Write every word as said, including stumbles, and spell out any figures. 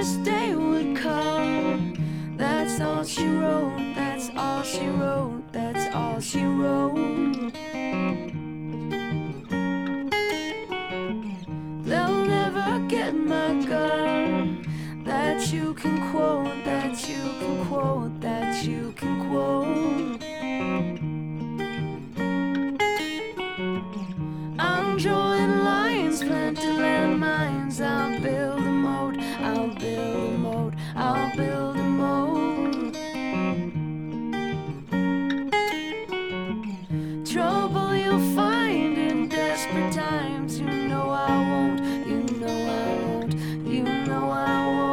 this day would come. That's all she wrote, that's all she wrote, that's all she wrote. They'll never get my gun. That you can quote, that you can quote, that you can quote.